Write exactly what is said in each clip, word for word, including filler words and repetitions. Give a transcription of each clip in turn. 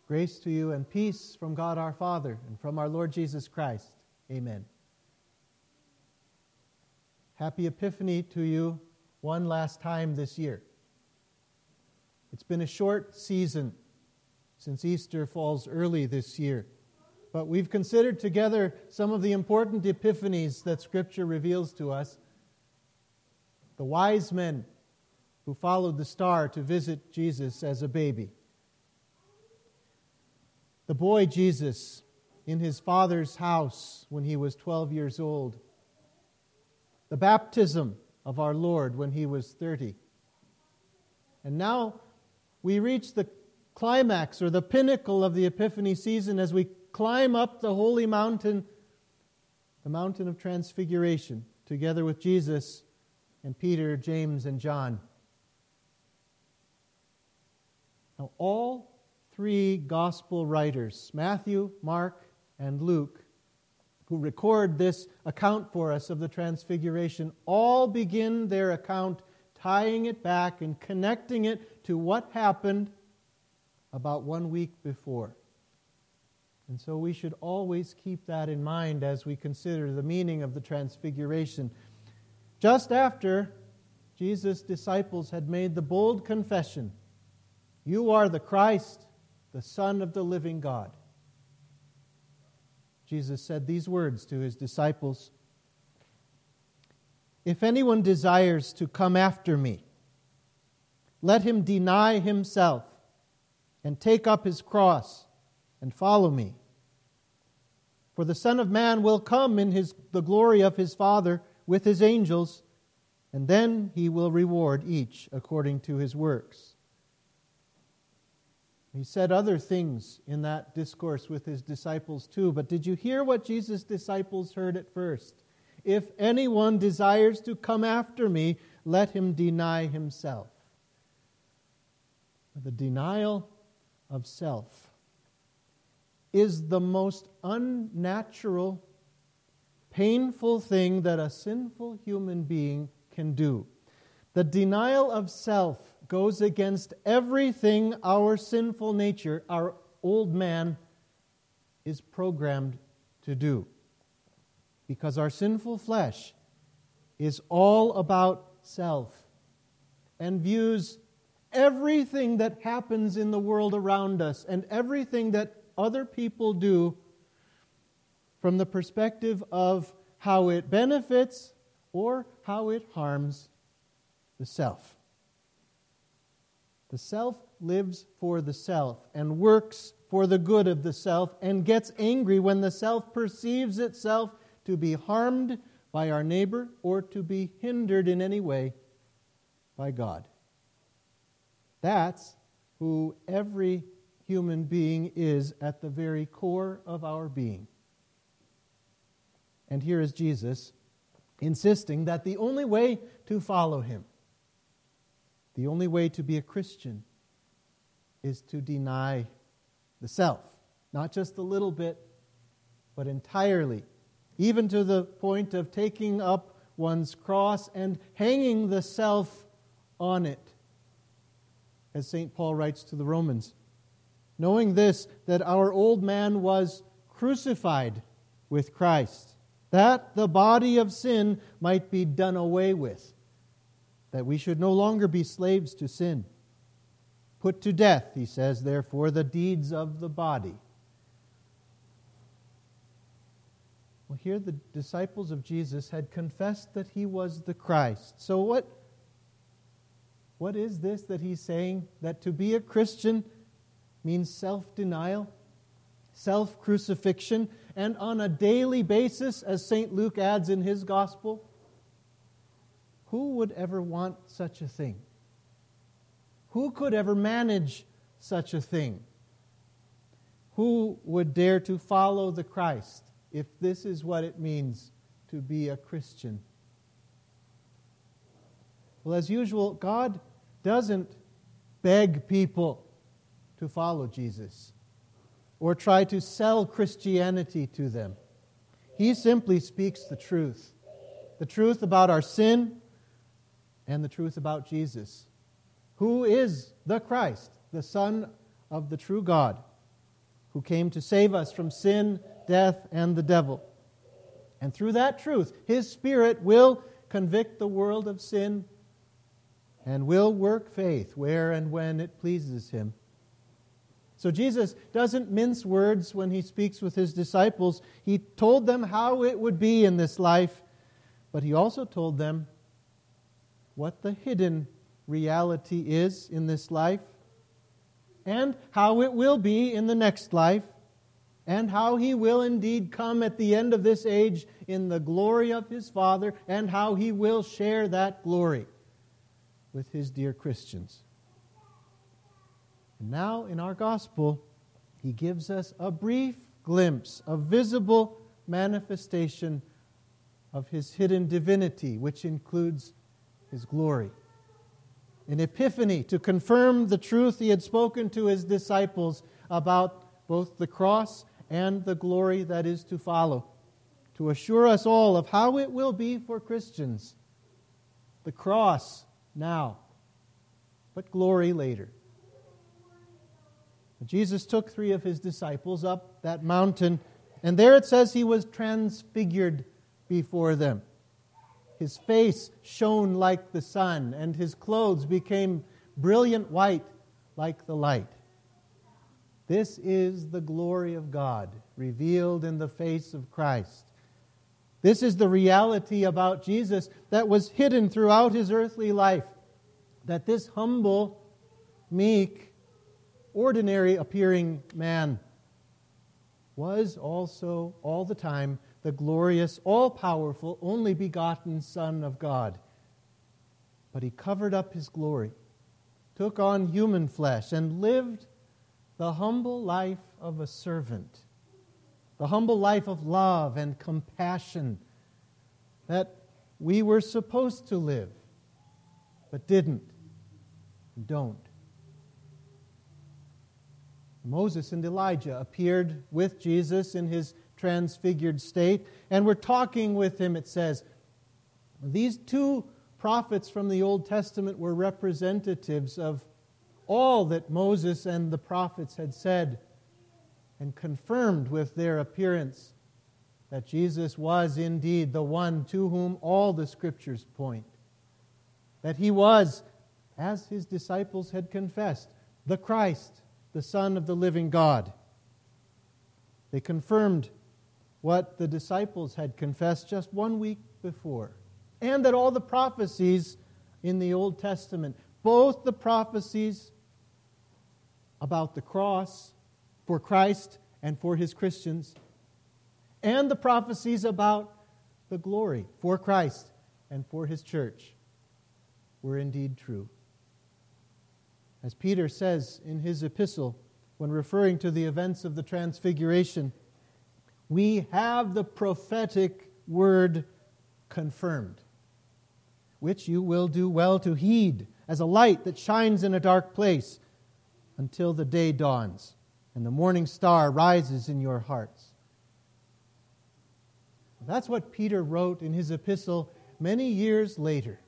Grace to you and peace from God our Father and from our Lord Jesus Christ. Amen. Happy Epiphany to you one last time this year. It's been a short season since Easter falls early this year, but we've considered together some of the important epiphanies that Scripture reveals to us. The wise men who followed the star to visit Jesus as a baby. The boy Jesus in his father's house when he was twelve years old. The baptism of our Lord when he was thirty. And now we reach the climax or the pinnacle of the Epiphany season as we climb up the holy mountain, the mountain of Transfiguration, together with Jesus and Peter, James, and John. Now all three gospel writers, Matthew, Mark, and Luke, who record this account for us of the Transfiguration, all begin their account tying it back and connecting it to what happened about one week before. And so we should always keep that in mind as we consider the meaning of the Transfiguration. Just after Jesus' disciples had made the bold confession, "You are the Christ, the Son of the living God," Jesus said these words to his disciples, "If anyone desires to come after me, let him deny himself and take up his cross and follow me. For the Son of Man will come in his, the glory of his Father with his angels, and then he will reward each according to his works." He said other things in that discourse with his disciples too, but did you hear what Jesus' disciples heard at first? "If anyone desires to come after me, let him deny himself." The denial of self is the most unnatural, painful thing that a sinful human being can do. The denial of self goes against everything our sinful nature, our old man, is programmed to do. Because our sinful flesh is all about self and views everything that happens in the world around us and everything that other people do from the perspective of how it benefits or how it harms the self. The self lives for the self and works for the good of the self and gets angry when the self perceives itself to be harmed by our neighbor or to be hindered in any way by God. That's who every human being is at the very core of our being. And here is Jesus insisting that the only way to follow him, the only way to be a Christian, is to deny the self. Not just a little bit, but entirely. Even to the point of taking up one's cross and hanging the self on it. As Saint Paul writes to the Romans, knowing this, that our old man was crucified with Christ, that the body of sin might be done away with, that we should no longer be slaves to sin. Put to death, he says, therefore, the deeds of the body. Well, here the disciples of Jesus had confessed that he was the Christ. So what, what is this that he's saying? That to be a Christian means self-denial, self-crucifixion, and on a daily basis, as Saint Luke adds in his gospel, who would ever want such a thing? Who could ever manage such a thing? Who would dare to follow the Christ if this is what it means to be a Christian? Well, as usual, God doesn't beg people to follow Jesus or try to sell Christianity to them. He simply speaks the truth. The truth about our sin and the truth about Jesus, who is the Christ, the Son of the true God, who came to save us from sin, death, and the devil. And through that truth, His Spirit will convict the world of sin and will work faith where and when it pleases Him. So Jesus doesn't mince words when He speaks with His disciples. He told them how it would be in this life, but He also told them what the hidden reality is in this life, and how it will be in the next life, and how He will indeed come at the end of this age in the glory of His Father, and how He will share that glory with His dear Christians. And now in our gospel, He gives us a brief glimpse, a visible manifestation of His hidden divinity, which includes His glory. An epiphany to confirm the truth He had spoken to His disciples about both the cross and the glory that is to follow, to assure us all of how it will be for Christians. The cross now, but glory later. Jesus took three of His disciples up that mountain, and there it says He was transfigured before them. His face shone like the sun, and His clothes became brilliant white like the light. This is the glory of God revealed in the face of Christ. This is the reality about Jesus that was hidden throughout His earthly life, that this humble, meek, ordinary appearing man was also all the time the glorious, all-powerful, only begotten Son of God. But He covered up His glory, took on human flesh, and lived the humble life of a servant, the humble life of love and compassion that we were supposed to live, but didn't and don't. Moses and Elijah appeared with Jesus in His transfigured state, and were talking with Him, it says. These two prophets from the Old Testament were representatives of all that Moses and the prophets had said, and confirmed with their appearance that Jesus was indeed the one to whom all the Scriptures point. That He was, as His disciples had confessed, the Christ, the Son of the living God. They confirmed what the disciples had confessed just one week before, and that all the prophecies in the Old Testament, both the prophecies about the cross for Christ and for His Christians, and the prophecies about the glory for Christ and for His church, were indeed true. As Peter says in his epistle, when referring to the events of the Transfiguration, we have the prophetic word confirmed, which you will do well to heed as a light that shines in a dark place until the day dawns and the morning star rises in your hearts. That's what Peter wrote in his epistle many years later.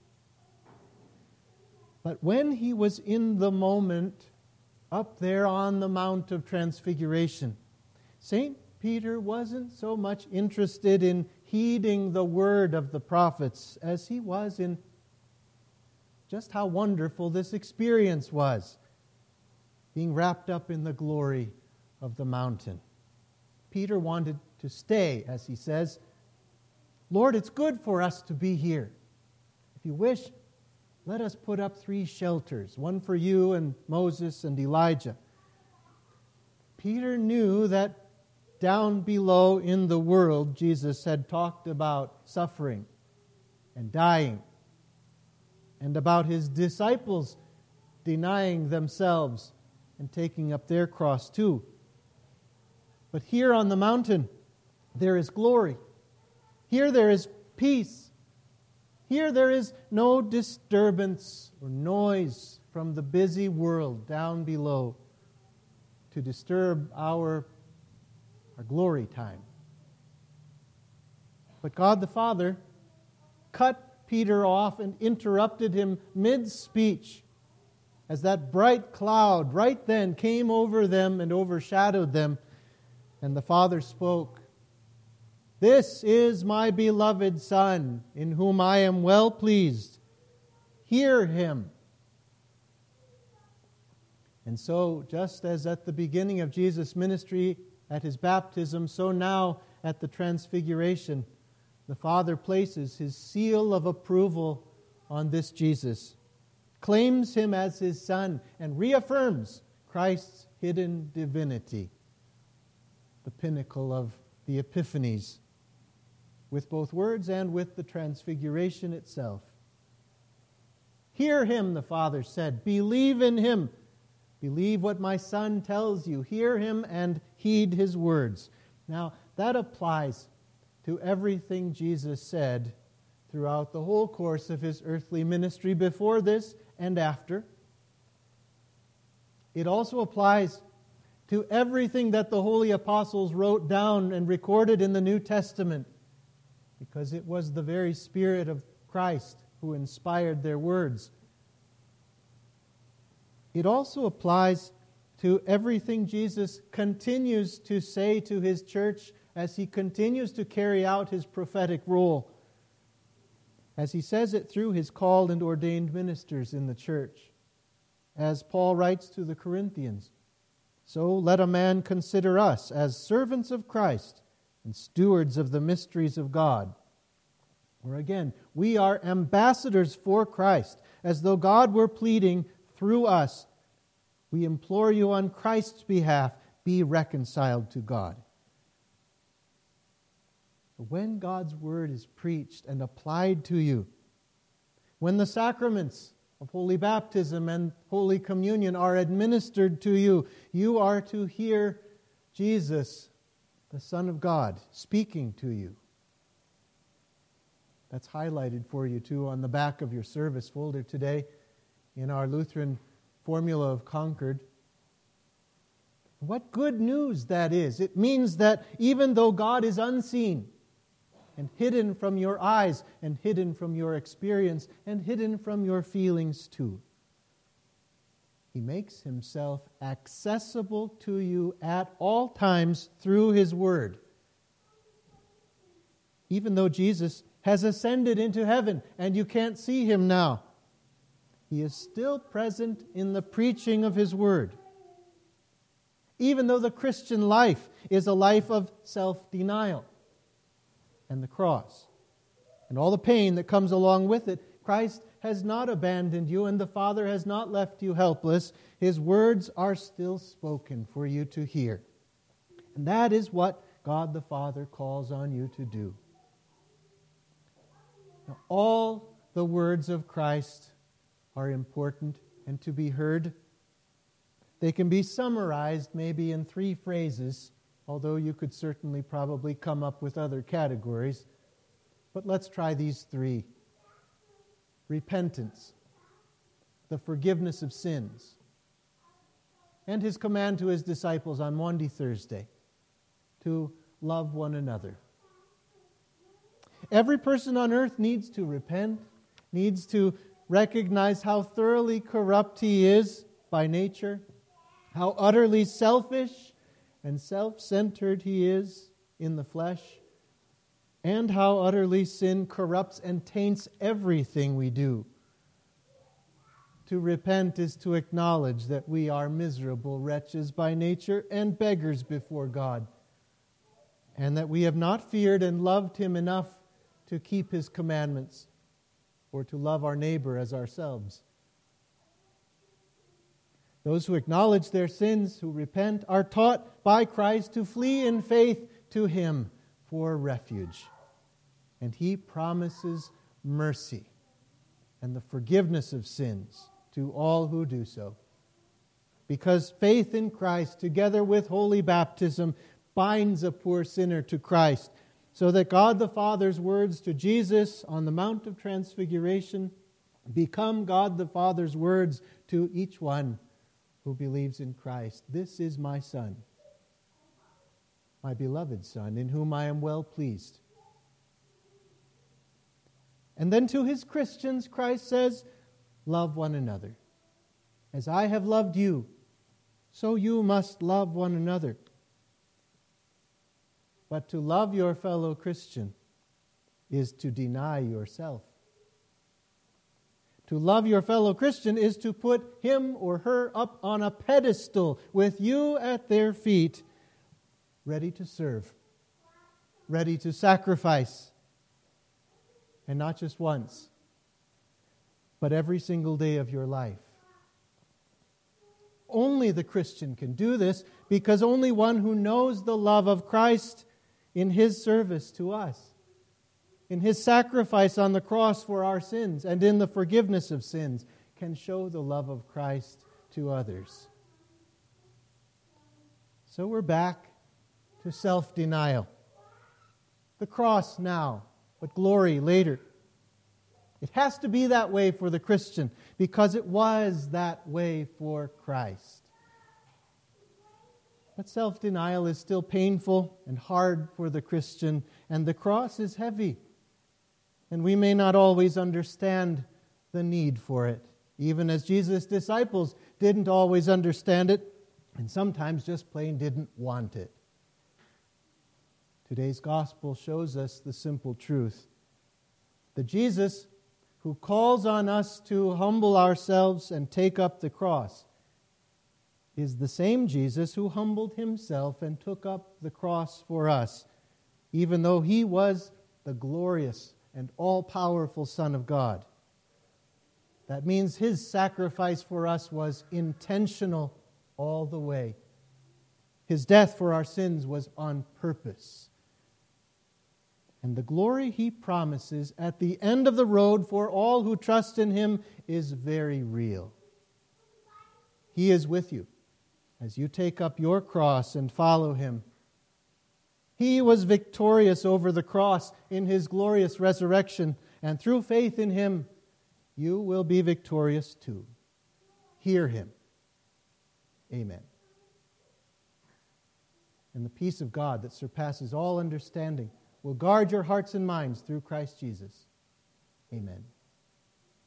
But when he was in the moment up there on the Mount of Transfiguration, Saint Peter wasn't so much interested in heeding the word of the prophets as he was in just how wonderful this experience was, being wrapped up in the glory of the mountain. Peter wanted to stay, as he says. Lord, it's good for us to be here. If you wish, let us put up three shelters, one for you and Moses and Elijah. Peter knew that down below in the world, Jesus had talked about suffering and dying, and about His disciples denying themselves and taking up their cross too. But here on the mountain, there is glory. Here there is peace. Here there is no disturbance or noise from the busy world down below to disturb our, our glory time. But God the Father cut Peter off and interrupted him mid-speech as that bright cloud right then came over them and overshadowed them, and the Father spoke, "This is my beloved Son, in whom I am well pleased. Hear him." And so, just as at the beginning of Jesus' ministry at his baptism, so now at the Transfiguration, the Father places his seal of approval on this Jesus, claims him as his Son, and reaffirms Christ's hidden divinity, the pinnacle of the Epiphanies, with both words and with the Transfiguration itself. "Hear him," the Father said. "Believe in him. Believe what my Son tells you. Hear him and heed his words." Now, that applies to everything Jesus said throughout the whole course of his earthly ministry, before this and after. It also applies to everything that the holy apostles wrote down and recorded in the New Testament, because it was the very Spirit of Christ who inspired their words. It also applies to everything Jesus continues to say to his church as he continues to carry out his prophetic role, as he says it through his called and ordained ministers in the church. As Paul writes to the Corinthians, "So let a man consider us as servants of Christ and stewards of the mysteries of God." Or again, we are ambassadors for Christ, as though God were pleading through us. "We implore you on Christ's behalf, be reconciled to God." When God's word is preached and applied to you, when the sacraments of Holy Baptism and Holy Communion are administered to you, you are to hear Jesus, the Son of God, speaking to you. That's highlighted for you too on the back of your service folder today in our Lutheran Formula of Concord. What good news that is. It means that even though God is unseen and hidden from your eyes and hidden from your experience and hidden from your feelings too, He makes Himself accessible to you at all times through His Word. Even though Jesus has ascended into heaven and you can't see Him now, He is still present in the preaching of His Word. Even though the Christian life is a life of self-denial and the cross and all the pain that comes along with it, Christ has not abandoned you and the Father has not left you helpless. His words are still spoken for you to hear. And that is what God the Father calls on you to do. Now, all the words of Christ are important and to be heard. They can be summarized maybe in three phrases, although you could certainly probably come up with other categories. But let's try these three. Repentance, the forgiveness of sins, and His command to His disciples on Maundy Thursday to love one another. Every person on earth needs to repent, needs to recognize how thoroughly corrupt he is by nature, how utterly selfish and self-centered he is in the flesh, and how utterly sin corrupts and taints everything we do. To repent is to acknowledge that we are miserable wretches by nature and beggars before God, and that we have not feared and loved Him enough to keep His commandments or to love our neighbor as ourselves. Those who acknowledge their sins, who repent, are taught by Christ to flee in faith to Him for refuge. And He promises mercy and the forgiveness of sins to all who do so. Because faith in Christ, together with holy baptism, binds a poor sinner to Christ, so that God the Father's words to Jesus on the Mount of Transfiguration become God the Father's words to each one who believes in Christ. This is my Son, my beloved Son, in whom I am well pleased. And then to His Christians, Christ says, love one another. As I have loved you, so you must love one another. But to love your fellow Christian is to deny yourself. To love your fellow Christian is to put him or her up on a pedestal with you at their feet, ready to serve, ready to sacrifice, and not just once, but every single day of your life. Only the Christian can do this, because only one who knows the love of Christ in His service to us, in His sacrifice on the cross for our sins and in the forgiveness of sins, can show the love of Christ to others. So we're back to self-denial. The cross now, but glory later. It has to be that way for the Christian because it was that way for Christ. But self-denial is still painful and hard for the Christian, and the cross is heavy. And we may not always understand the need for it, even as Jesus' disciples didn't always understand it, and sometimes just plain didn't want it. Today's gospel shows us the simple truth. The Jesus who calls on us to humble ourselves and take up the cross is the same Jesus who humbled Himself and took up the cross for us, even though He was the glorious and all-powerful Son of God. That means His sacrifice for us was intentional all the way. His death for our sins was on purpose. And the glory He promises at the end of the road for all who trust in Him is very real. He is with you as you take up your cross and follow Him. He was victorious over the cross in His glorious resurrection, and through faith in Him, you will be victorious too. Hear Him. Amen. And the peace of God that surpasses all understanding will guard your hearts and minds through Christ Jesus. Amen.